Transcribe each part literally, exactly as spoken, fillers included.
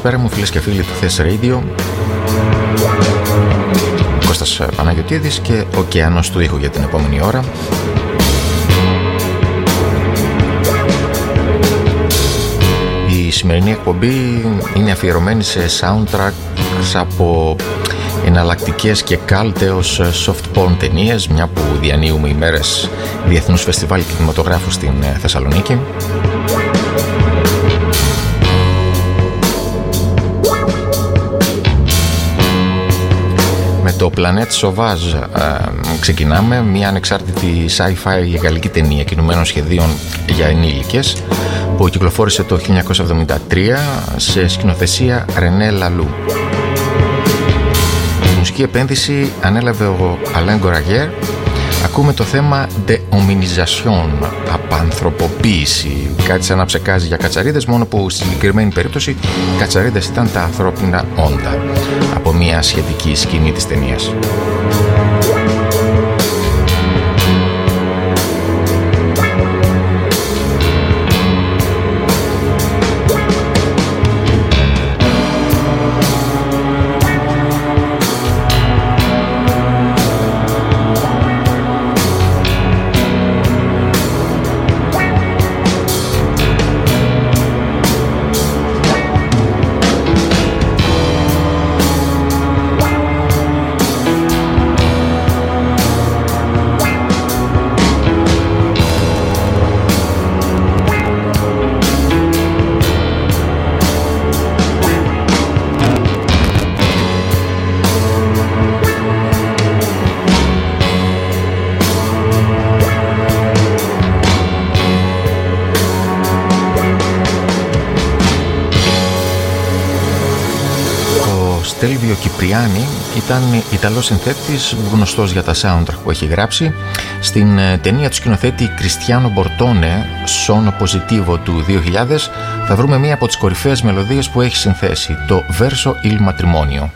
Καλησπέρα μου φίλες και φίλοι του Θες Radio. Κώστας Παναγιωτίδης και ωκεανός του ήχου για την επόμενη ώρα. Η σημερινή εκπομπή είναι αφιερωμένη σε soundtracks από εναλλακτικές και cult έως soft porn ταινίες, μια που διανύουμε ημέρες Διεθνούς Φεστιβάλ Κινηματογράφου στην Θεσσαλονίκη. Με το Planète Sauvage ε, ξεκινάμε, μια ανεξάρτητη sci-fi γαλλική ταινία κινουμένων σχεδίων για ενήλικες που κυκλοφόρησε το χίλια εννιακόσια εβδομήντα τρία σε σκηνοθεσία René Laloux. Η μουσική επένδυση ανέλαβε ο Alain Goraguer. Ακούμε το θέμα de-hominisation, απανθρωποποίηση, κάτι σαν να ψεκάζει για κατσαρίδες, μόνο που στη συγκεκριμένη περίπτωση οι κατσαρίδες ήταν τα ανθρώπινα όντα, από μια σχετική σκηνή της ταινίας. Στέλβιο Κυπριάνη ήταν Ιταλός συνθέτης, γνωστός για τα soundtrack που έχει γράψει. Στην ταινία του σκηνοθέτη Κριστιάνο Μπορτόνε, Sono Positivo του δύο χιλιάδες, θα βρούμε μία από τις κορυφαίες μελωδίες που έχει συνθέσει, το Verso il Matrimonio.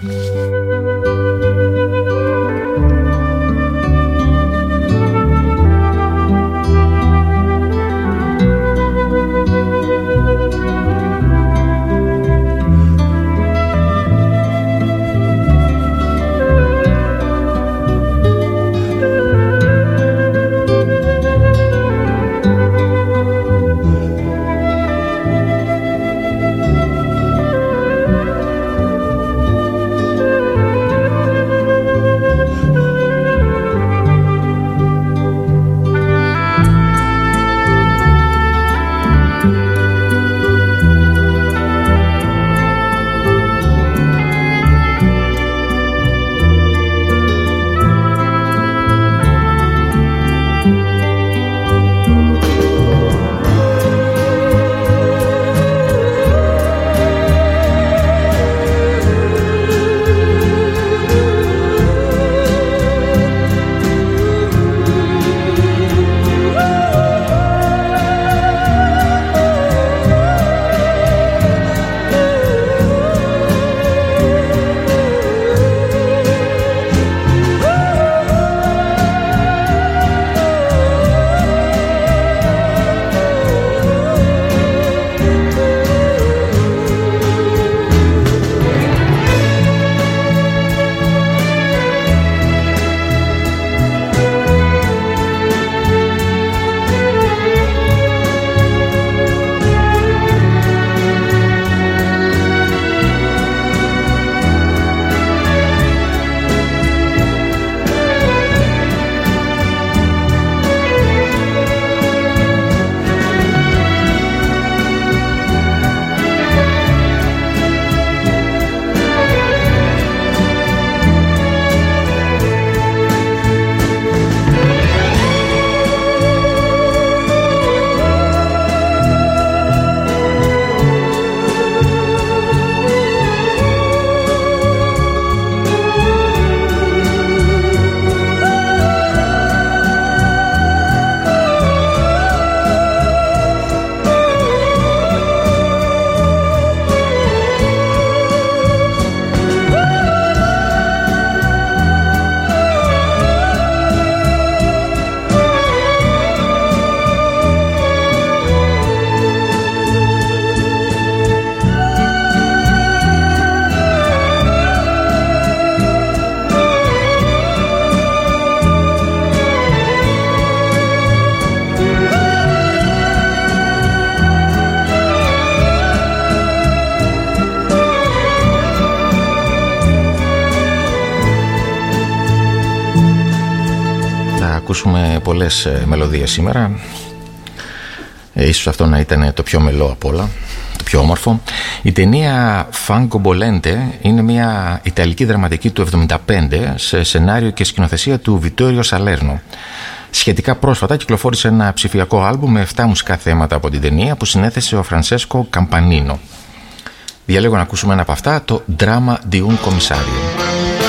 ακούσουμε πολλές μελωδίες σήμερα. ε, Ίσως αυτό να ήταν το πιο μελό απ' όλα, το πιο όμορφο. Η ταινία Fango Bolente είναι μια ιταλική δραματική του εβδομήντα πέντε σε σενάριο και σκηνοθεσία του Βιτόριο Σαλέρνο. Σχετικά πρόσφατα κυκλοφόρησε ένα ψηφιακό άλμπουμ με επτά μουσικά θέματα από την ταινία που συνέθεσε ο Φρανσέσκο Καμπανίνο. Διαλέγω να ακούσουμε ένα από αυτά, το Drama di un Commissario.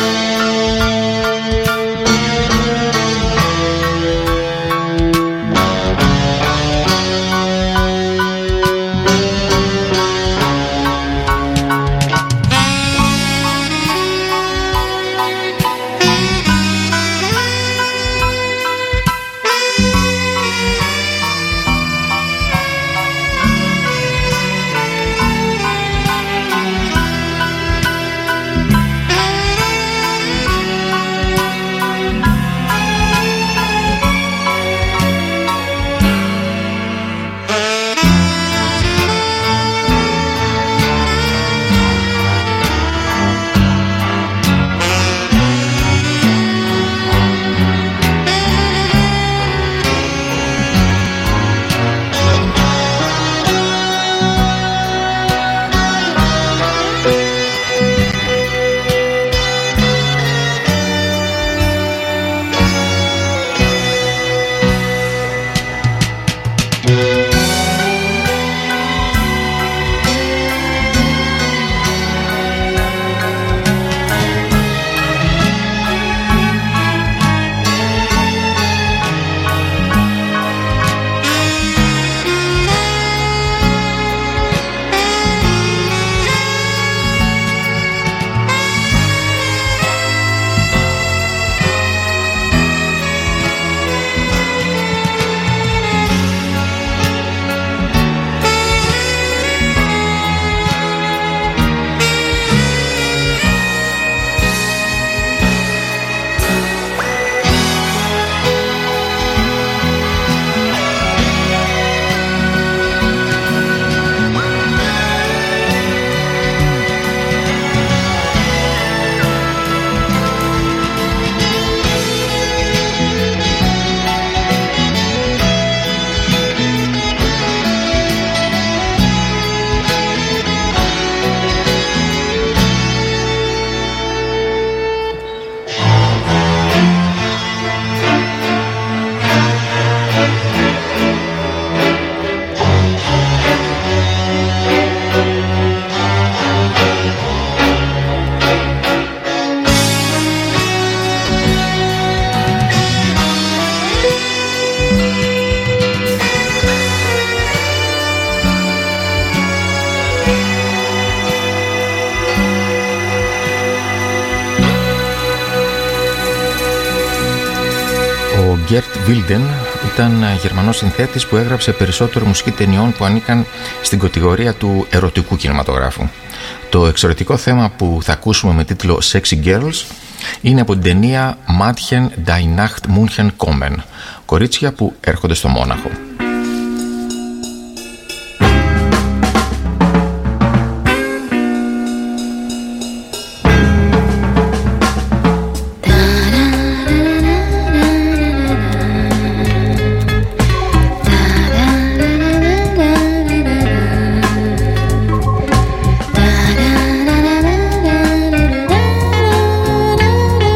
Gert Wilden ήταν Γερμανός συνθέτης που έγραψε περισσότερο μουσική ταινιών που ανήκαν στην κατηγορία του ερωτικού κινηματογράφου. Το εξαιρετικό θέμα που θα ακούσουμε με τίτλο Sexy Girls είναι από την ταινία Mädchen die Nacht München kommen, κορίτσια που έρχονται στο Μόναχο.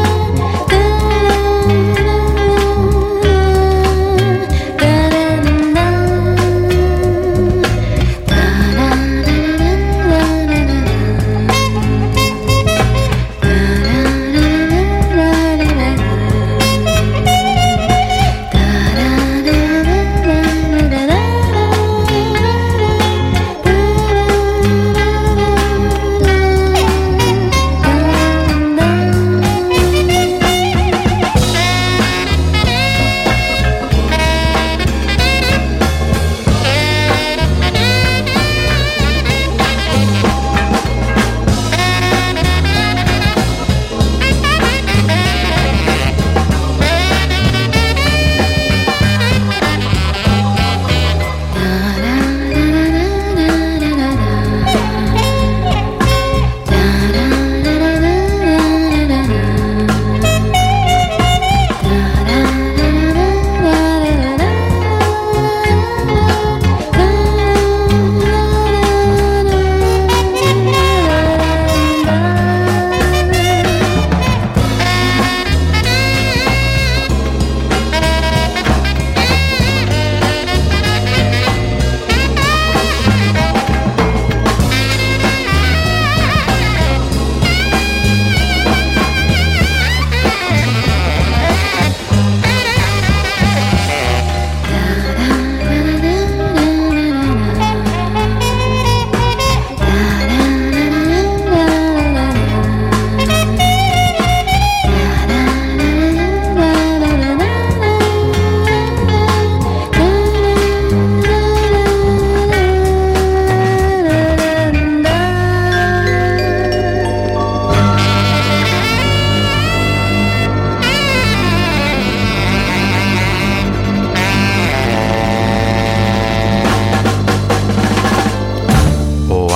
Da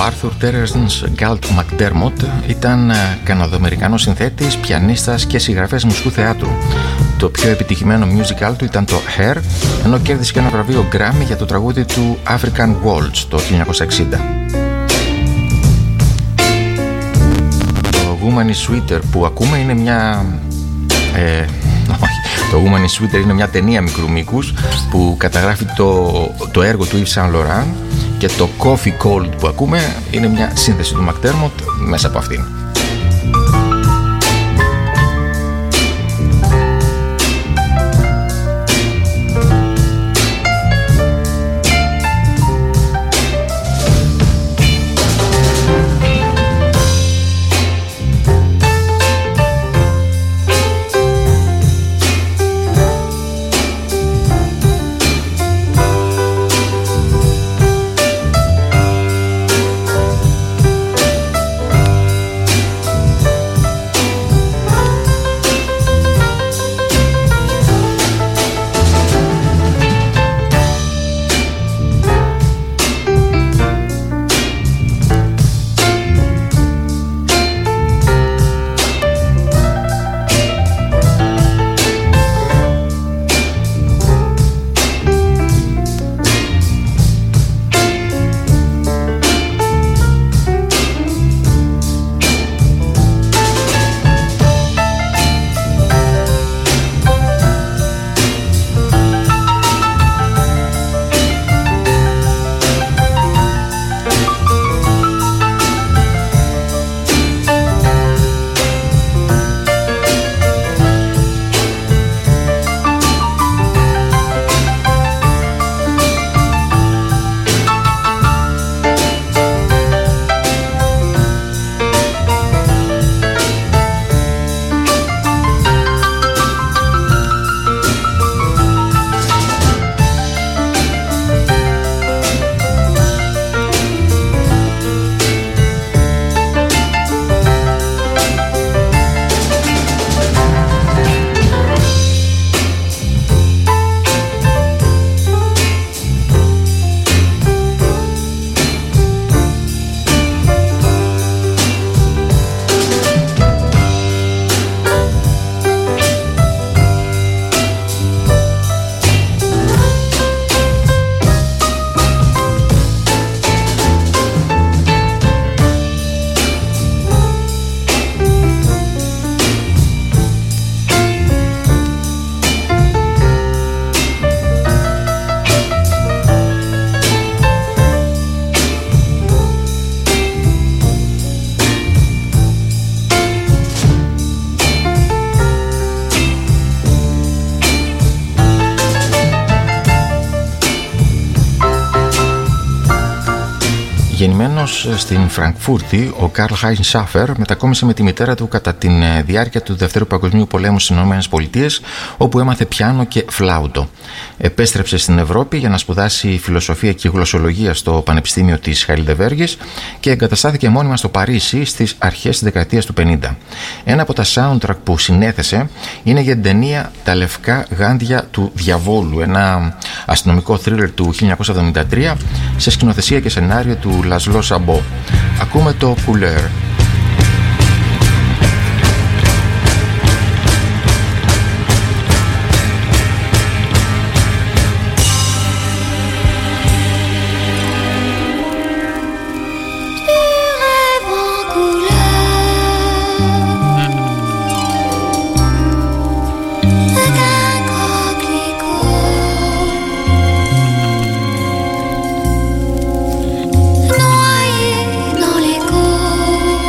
Arthur Terence Galt McDermott ήταν καναδοαμερικανός συνθέτης, πιανίστας και συγγραφέας μουσικού θεάτρου. Το πιο επιτυχημένο musical του ήταν το Hair, ενώ κέρδισε και ένα βραβείο Grammy για το τραγούδι του African Waltz το χίλια εννιακόσια εξήντα. Το Woman is Sweeter που ακούμε είναι μια... Ε, το Woman is Sweeter είναι μια ταινία μικρού μήκους που καταγράφει το, το έργο του Yves Saint Laurent, και το Coffee Cold που ακούμε είναι μια σύνθεση του McDermott μέσα από αυτήν. Γεννημένος στην Φραγκφούρτη, ο Καρλ Χάινς Σάφερ μετακόμισε με τη μητέρα του κατά τη διάρκεια του Δευτέρου Παγκοσμίου Πολέμου στις ΗΠΑ, όπου έμαθε πιάνο και φλάουτο. Επέστρεψε στην Ευρώπη για να σπουδάσει φιλοσοφία και γλωσσολογία στο Πανεπιστήμιο της Χαϊλντεβέργης και εγκαταστάθηκε μόνιμα στο Παρίσι στις αρχές της δεκαετίας του πενήντα. Ένα από τα soundtrack που συνέθεσε είναι για την ταινία «Τα λευκά γάντια του διαβόλου», ένα αστυνομικό θρίλερ του χίλια εννιακόσια εβδομήντα τρία σε σκηνοθεσία και σενάριο του Λασλό Σαμπό. Ακούμε το Couleur. Noyé dans l'écho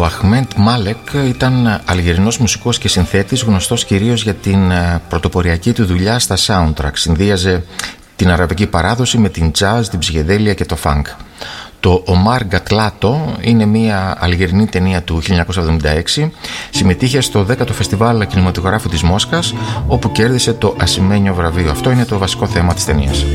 Ο Αχμέντ Μάλεκ ήταν Αλγερινός μουσικός και συνθέτης, γνωστός κυρίως για την πρωτοποριακή του δουλειά στα soundtrack. Συνδύαζε την αραβική παράδοση με την jazz, την ψυχεδέλεια και το funk. Το Ομάρ Γκατλάτο είναι μια αλγερινή ταινία του χίλια εννιακόσια εβδομήντα έξι. Συμμετείχε στο δέκατο Φεστιβάλ Κινηματογράφου της Μόσχας, όπου κέρδισε το ασημένιο βραβείο. Αυτό είναι το βασικό θέμα της ταινίας.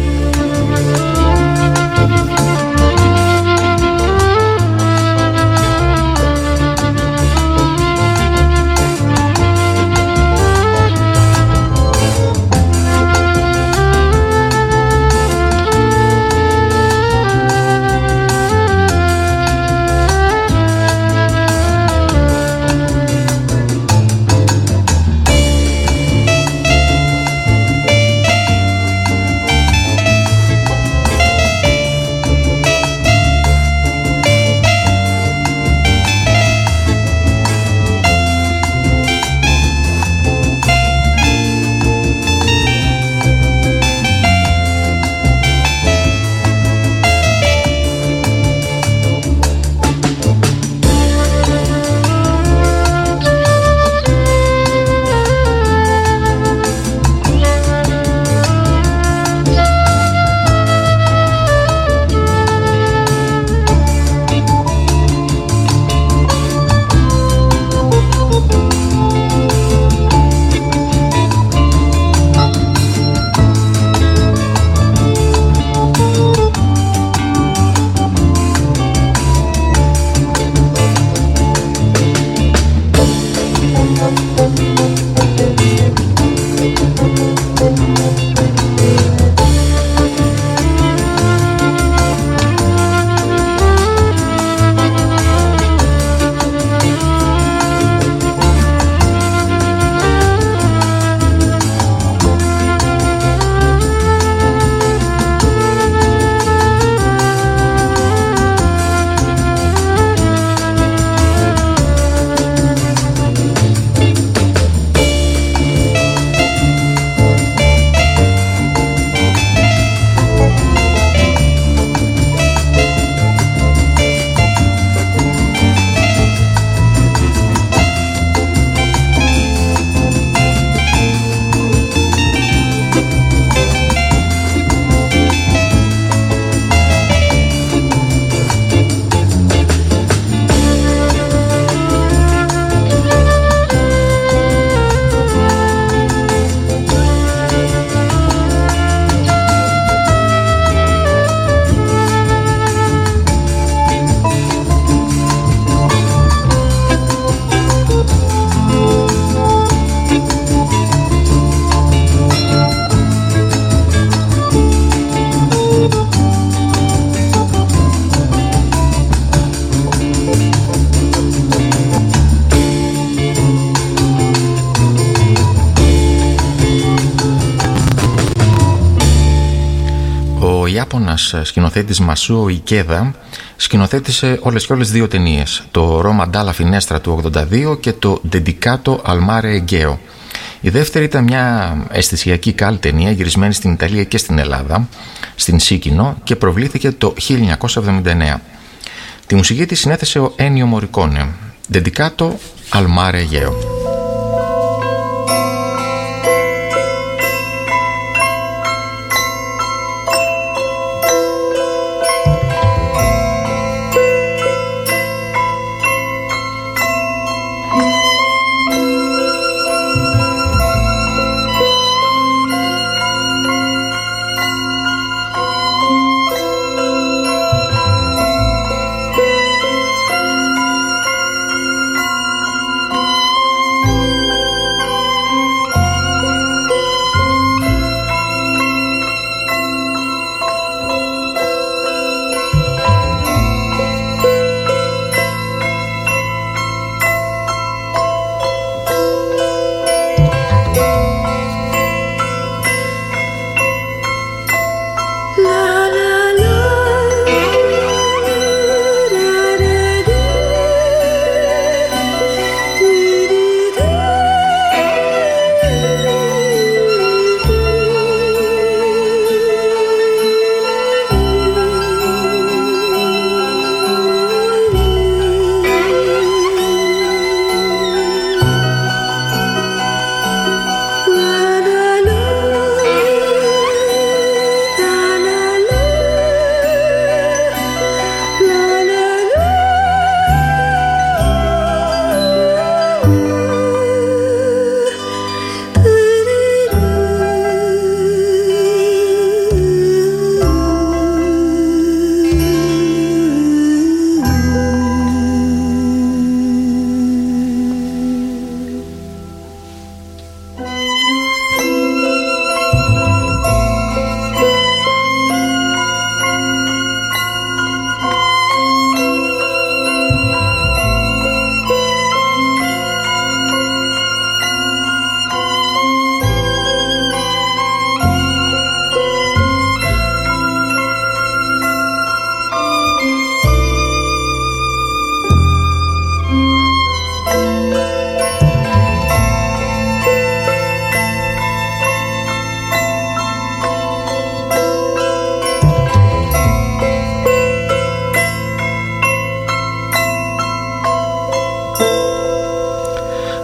Ιάπωνας σκηνοθέτης Μασούο Ικέδα σκηνοθέτησε όλες και όλες δύο ταινίες, το Roma dalla Finestra του ογδόντα δύο και το Dedicato al Mare Egeo. Η δεύτερη ήταν μια αισθησιακή καλή ταινία γυρισμένη στην Ιταλία και στην Ελλάδα, στην Σίκινο, και προβλήθηκε το χίλια εννιακόσια εβδομήντα εννέα. Τη μουσική της συνέθεσε ο Ένιο Μορικόνε. Dedicato al Mare Egeo.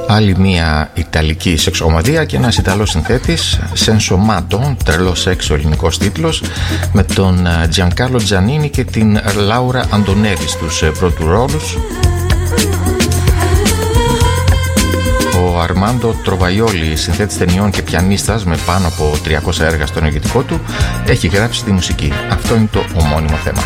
Άλλη μια ιταλική σεξομαδία και ένας Ιταλός συνθέτης, Sensomato, τρελό σεξ ο ελληνικός τίτλος, με τον Giancarlo Giannini και την Laura Antonelli στους πρώτους ρόλους. Ο Αρμάντο Τροβαϊόλι, συνθέτης ταινιών και πιανίστας με πάνω από τριακόσια έργα στο ενεργητικό του, έχει γράψει τη μουσική. Αυτό είναι το ομώνυμο θέμα.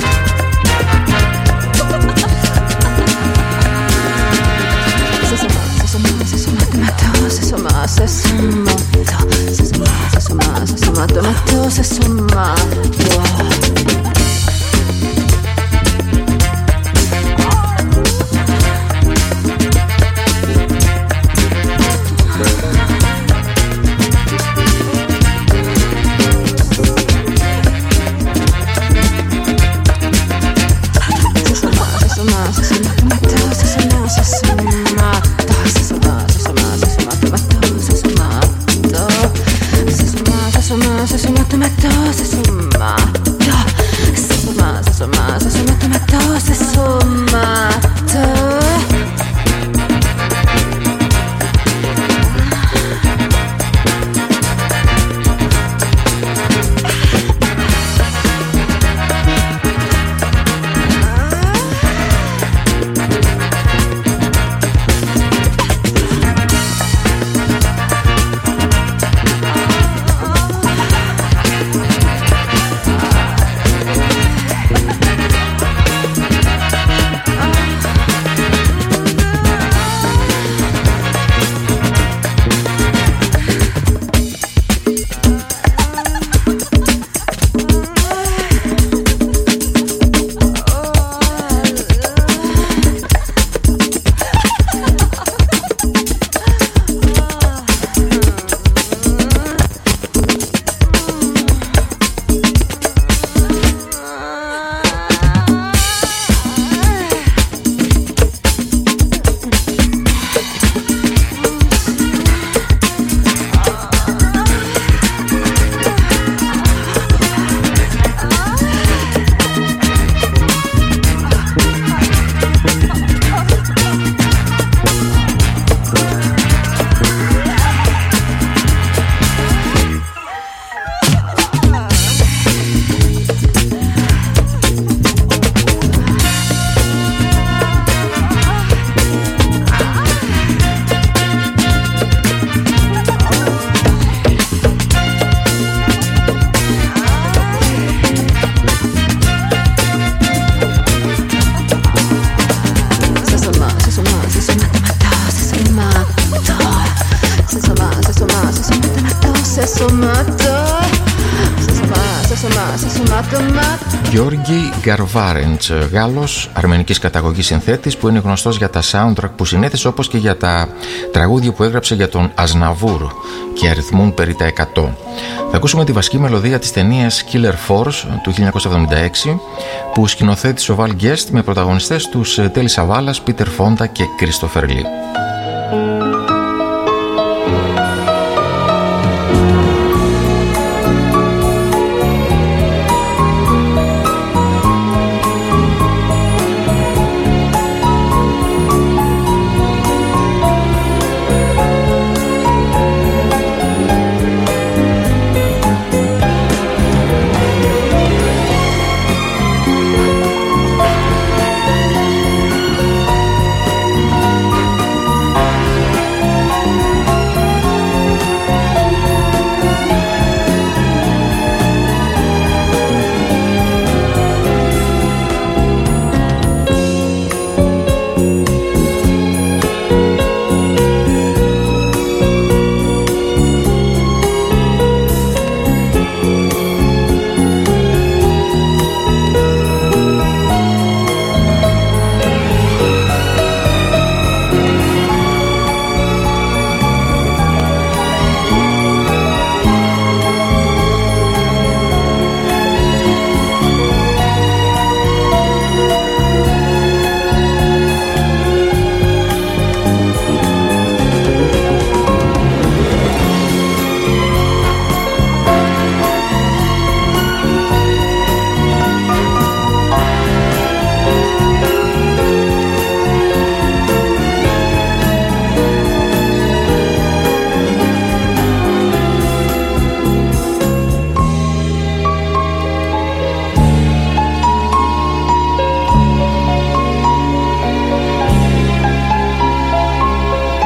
Γιώργη Γκαρβάρεντς, Γάλλος αρμενικής καταγωγής συνθέτης που είναι γνωστός για τα soundtrack που συνέθεσε, όπως και για τα τραγούδια που έγραψε για τον Ασναβούρ και αριθμούν περί τα εκατό. Θα ακούσουμε τη βασική μελωδία της ταινίας Killer Force του χίλια εννιακόσια εβδομήντα έξι που σκηνοθέτησε ο Val Guest με πρωταγωνιστές τους Τέλη Σαβάλας, Πίτερ Φόντα και Κρίστοφερ Λι.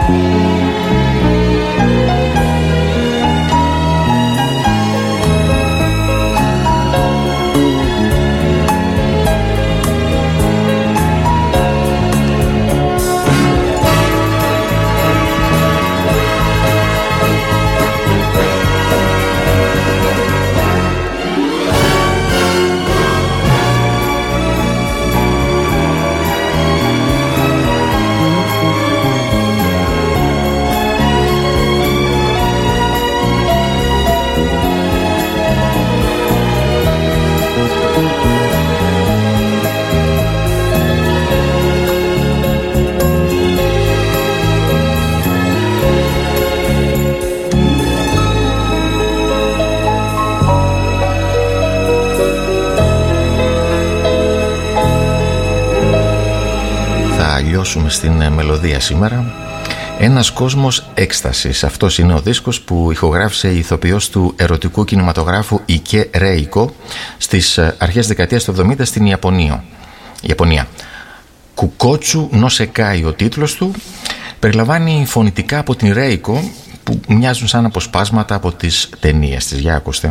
Στην μελωδία σήμερα. Ένας κόσμος έκστασης. Αυτός είναι ο δίσκος που ηχογράφησε η ηθοποιός του ερωτικού κινηματογράφου Ike Reiko στις αρχές δεκαετίας του εβδομήντα στην Ιαπωνία. Ιαπωνία. Κουκότσου νο Σεκάι ο τίτλος του. Περιλαμβάνει φωνητικά από την Reiko που μοιάζουν σαν αποσπάσματα από τις ταινίες της. Για ακούστε.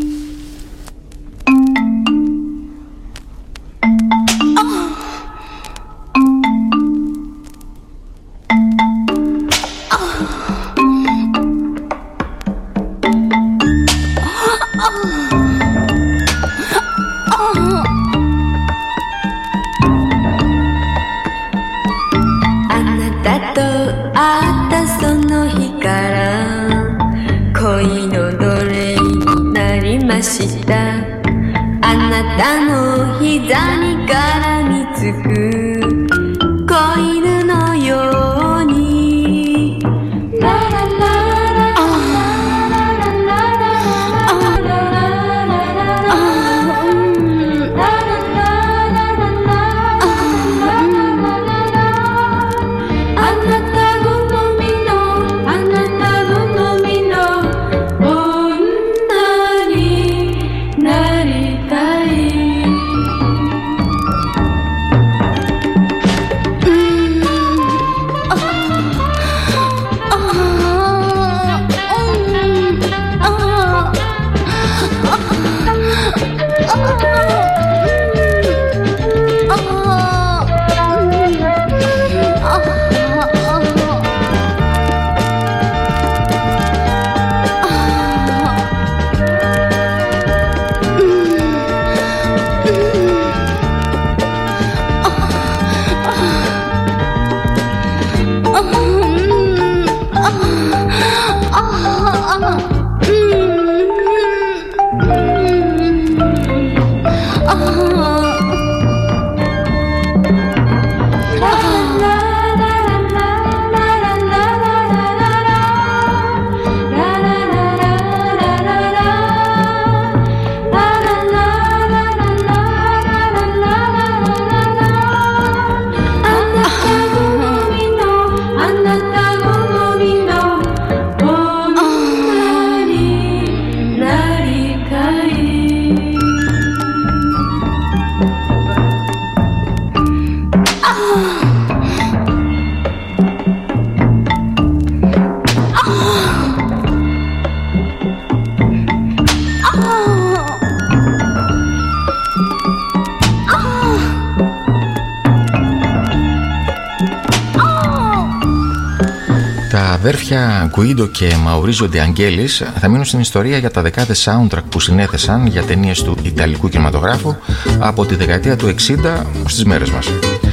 αδέρφια Γκουίντο και Μαουρίζιο Ντε Αγγέλης θα μείνουν στην ιστορία για τα δεκάδες soundtrack που συνέθεσαν για ταινίες του Ιταλικού κινηματογράφου από τη δεκαετία του εξήντα στις μέρες μας.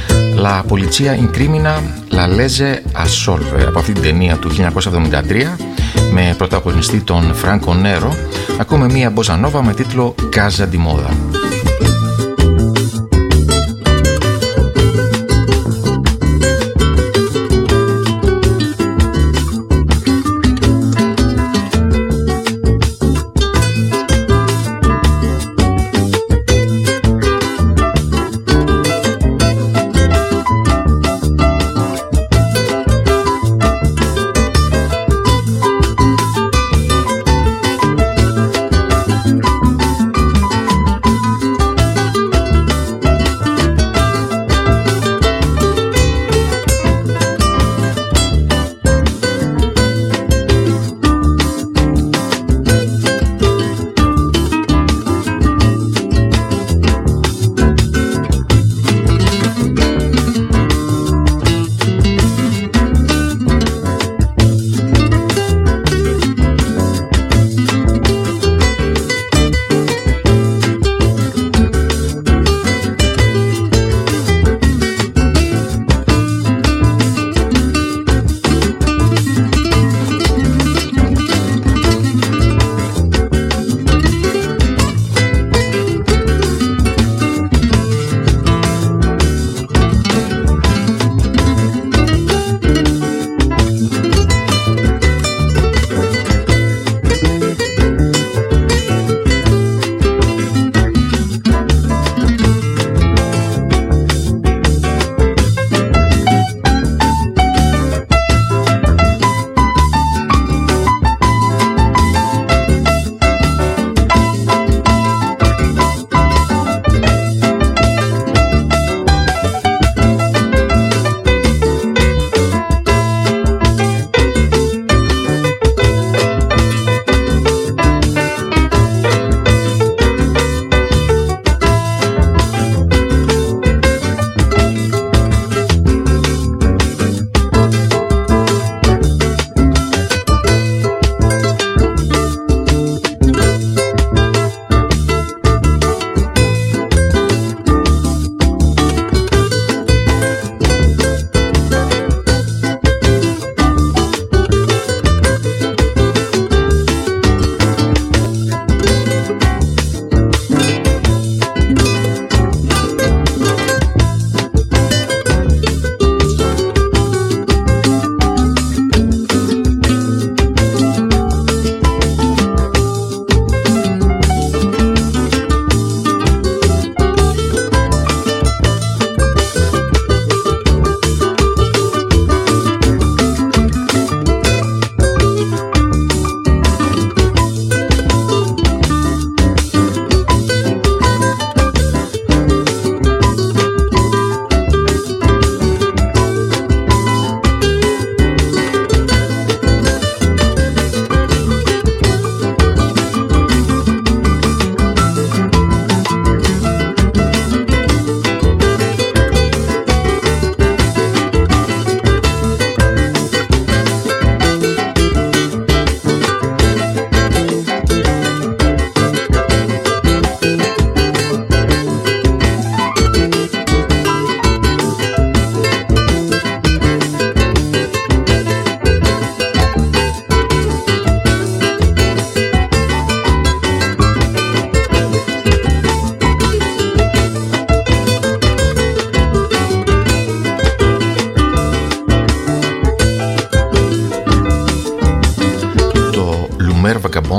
La Polizia Incrimina La Legge Assolve, από αυτή την ταινία του χίλια εννιακόσια εβδομήντα τρία με πρωταγωνιστή τον Φράνκο Νέρο, ακούμε μία μποζανόβα με τίτλο Casa di Moda.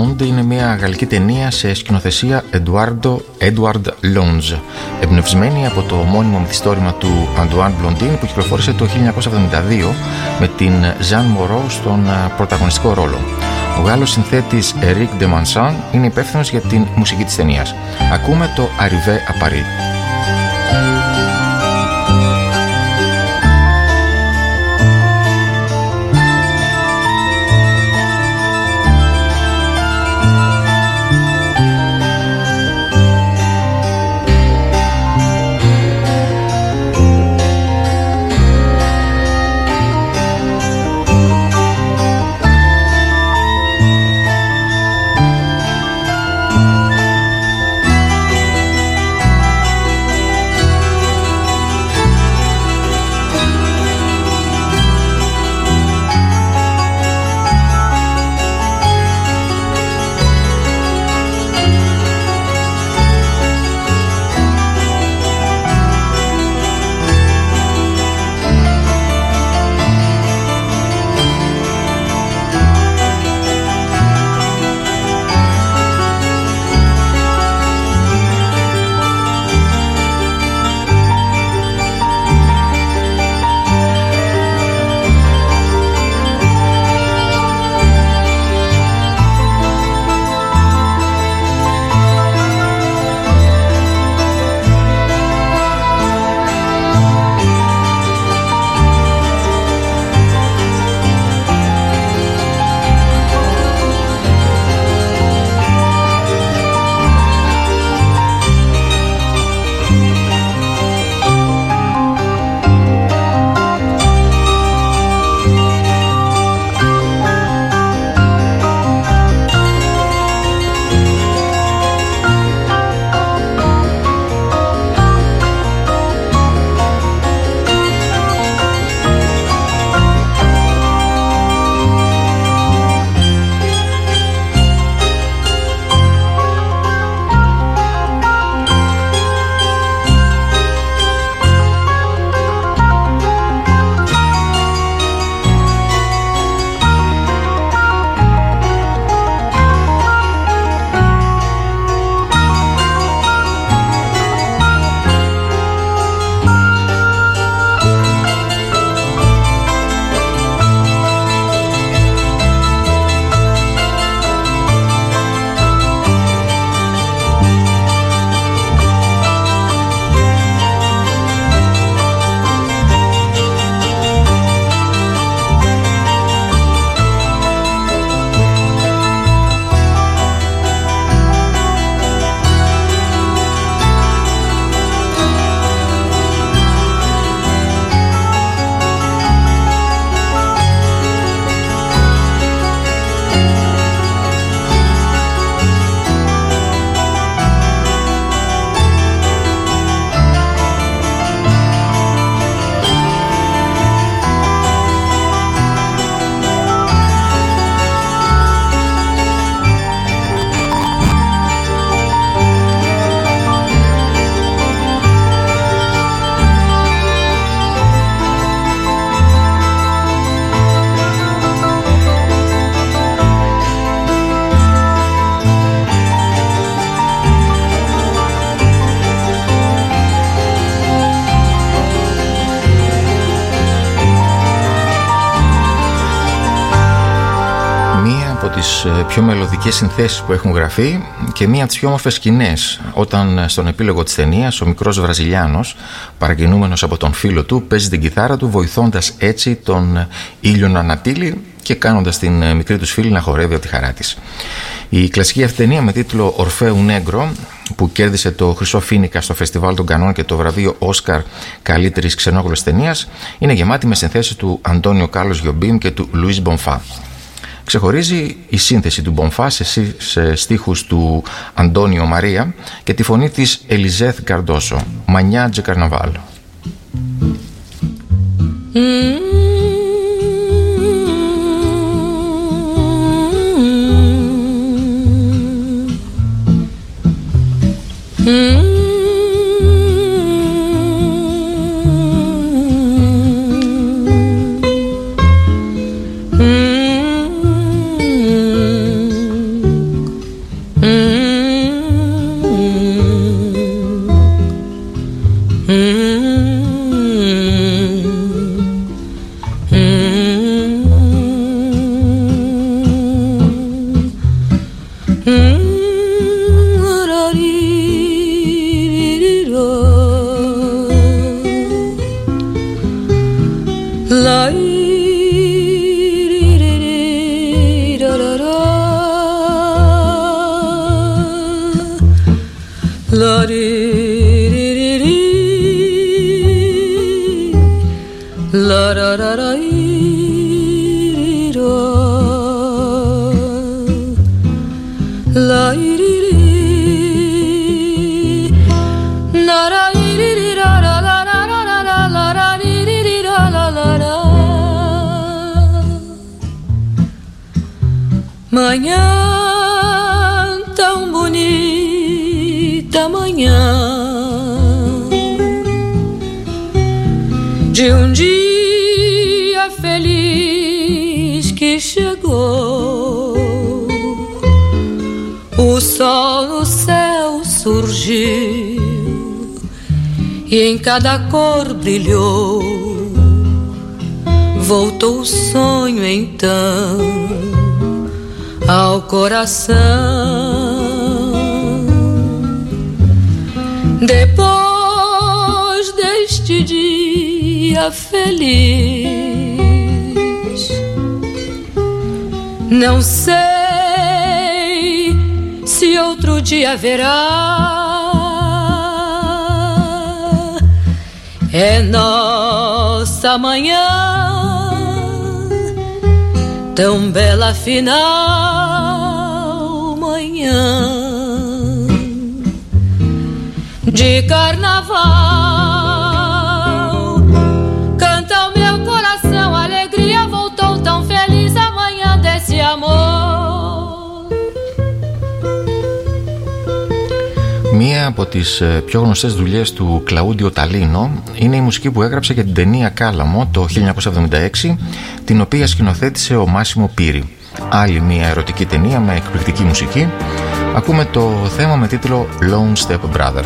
Blonde είναι μια γαλλική ταινία σε σκηνοθεσία Eduardo, Edward Longe, εμπνευσμένη από το μόνιμο μυθιστόρημα του Antoine Blondin που κυκλοφόρησε το χίλια εννιακόσια εβδομήντα δύο με την Jeanne Moreau στον πρωταγωνιστικό ρόλο. Ο Γάλλος συνθέτης Eric de Mansan είναι υπεύθυνος για την μουσική της ταινίας. Ακούμε το Arrivé à Paris. τις πιο μελωδικές συνθέσεις που έχουν γραφεί και μία από τις πιο όμορφες σκηνές, όταν στον επίλογο της ταινίας ο μικρός Βραζιλιάνος, παρακινούμενος από τον φίλο του, παίζει την κιθάρα του, βοηθώντας έτσι τον ήλιο να ανατείλει και κάνοντας την μικρή τους φίλη να χορεύει από τη χαρά της. Η κλασική αυτή ταινία με τίτλο Ορφέου Νέγκρο, που κέρδισε το Χρυσό Φοίνικα στο Φεστιβάλ των Κανών και το βραβείο Όσκαρ καλύτερης ξενόγλωσσης ταινίας, είναι γεμάτη με συνθέσεις του Αντώνιο Κάρλος Γιομπίμ και του Λουίς Μπονφά. Ξεχωρίζει η σύνθεση του Μπονφά σε, σε στίχους του Αντώνιο Μαρία και τη φωνή της Ελιζέθ Καρντόσο, Μανιά Τζε Καρναβάλ. Mm. Mm. Mm. Manhã tão bonita, manhã de um dia feliz que chegou. O sol no céu surgiu e em cada cor brilhou. Voltou o sonho então ao coração. Depois deste dia feliz, não sei se outro dia haverá. É nossa manhã tão bela final, manhã de carnaval. Canta o meu coração, a alegria voltou tão feliz, amanhã desse amor. Μία από τις πιο γνωστές δουλειές του Κλαούντιο Ταλίνο είναι η μουσική που έγραψε για την ταινία Κάλαμο το χίλια εννιακόσια εβδομήντα έξι, την οποία σκηνοθέτησε ο Μάσιμο Πύρη. Άλλη μια ερωτική ταινία με εκπληκτική μουσική. Ακούμε το θέμα με τίτλο Lone Step Brother.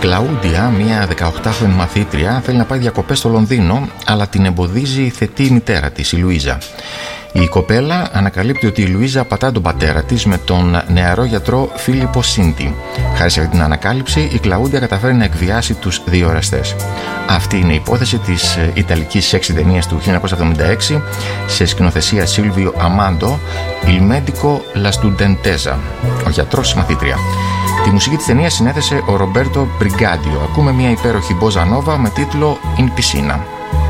Κλαούντια, μια δεκαοκτάχρονη μαθήτρια, θέλει να πάει διακοπές στο Λονδίνο, αλλά την εμποδίζει η θετή μητέρα της, η Λουίζα. Η κοπέλα ανακαλύπτει ότι η Λουίζα πατά τον πατέρα της με τον νεαρό γιατρό Φίλιππο Σίντι. Χάρη σε αυτή την ανακάλυψη, η Κλαούντια καταφέρει να εκβιάσει τους δύο εραστές. Αυτή είναι η υπόθεση της ιταλικής σεξι ταινίας του χίλια εννιακόσια εβδομήντα έξι σε σκηνοθεσία Σίλβιο Αμάντο, Il medico la studentessa, ο γιατρός της μαθήτρια. Τη μουσική της ταινίας συνέθεσε ο Ρομπέρτο Μπριγκάντιο. Ακούμε μια υπέροχη μπόζα νόβα με τίτλο In Piscina.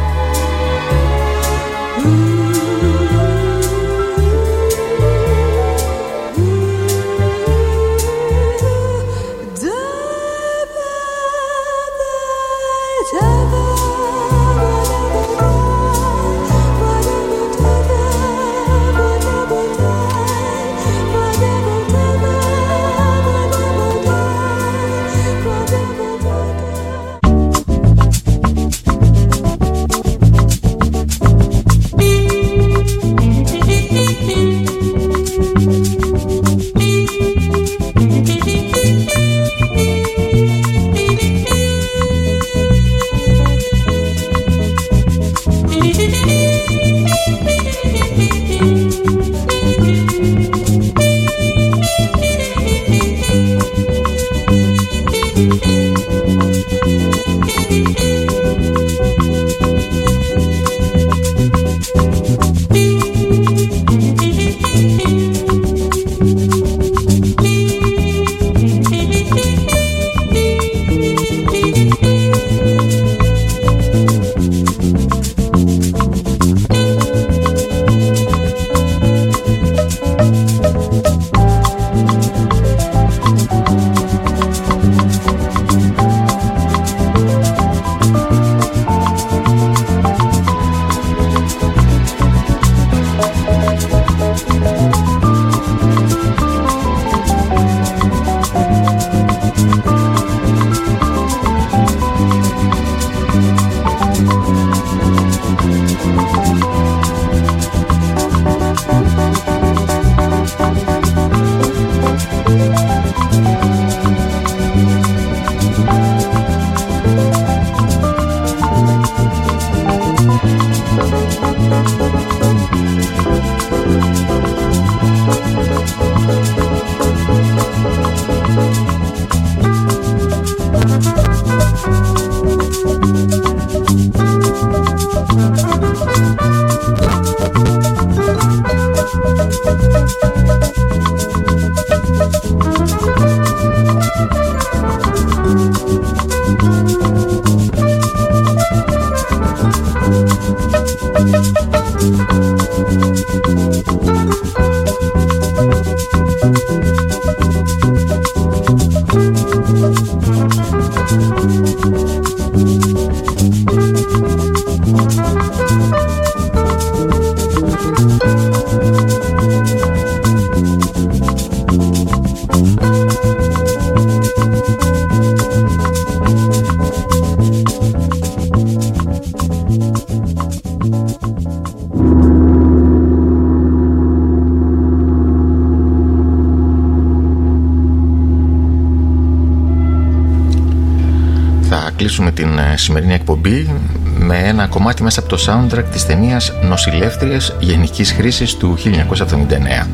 Κλείσουμε την σημερινή εκπομπή με ένα κομμάτι μέσα από το soundtrack της ταινίας Νοσηλεύτριες Γενικής Χρήσης του χίλια εννιακόσια εβδομήντα εννέα.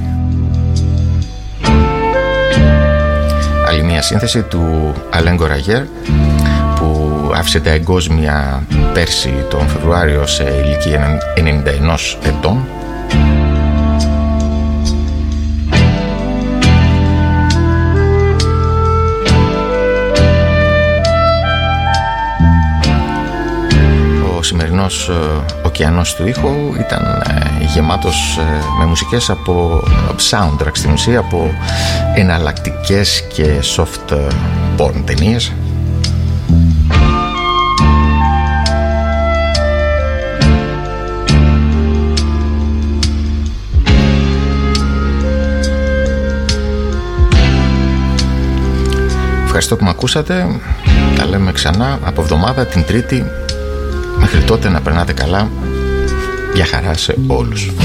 Άλλη μια σύνθεση του Alain Goraguer, που άφησε τα εγκόσμια πέρσι τον Φεβρουάριο σε ηλικία ενενήντα ενός ετών. Ο σημερινός ωκεανός του ήχου ήταν γεμάτος με μουσικές από soundtrack, στην ουσία από εναλλακτικές και soft porn ταινίες. Ευχαριστώ που με ακούσατε. Τα λέμε ξανά από εβδομάδα την Τρίτη. Μέχρι τότε να περνάτε καλά. Γεια χαρά σε όλους.